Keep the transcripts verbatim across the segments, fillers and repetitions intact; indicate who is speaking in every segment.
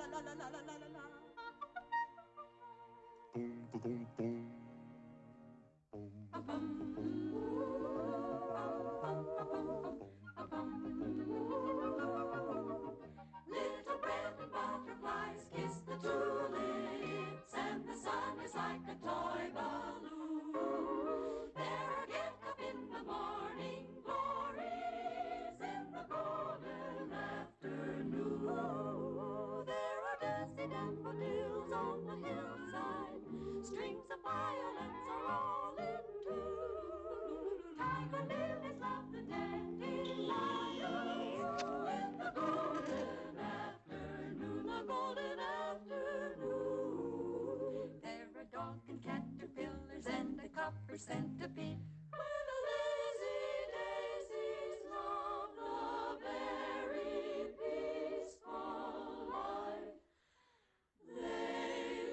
Speaker 1: la la la la la la la.
Speaker 2: Boom, boom, boom, boom.
Speaker 1: Little bread butterflies kiss the tulips, and the sun is like a toy balloon. They're get up in the morning glories in the golden afternoon. There are dusty daffodils on the hillside, strings of violets are all in tune. Tiger lilies love the dandelions in the golden afternoon, the golden afternoon. There are dog and caterpillars and a copper centipede, where the lazy daisies love the very peaceful life they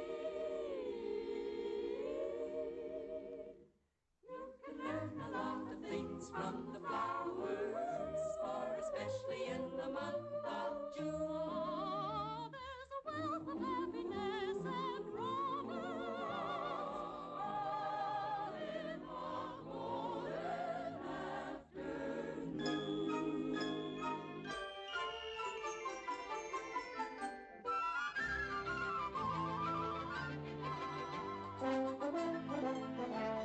Speaker 1: lead. You can learn a lot of things from the flowers, for especially in the month of June, there's a wealth of happiness and romance, all in the golden afternoon.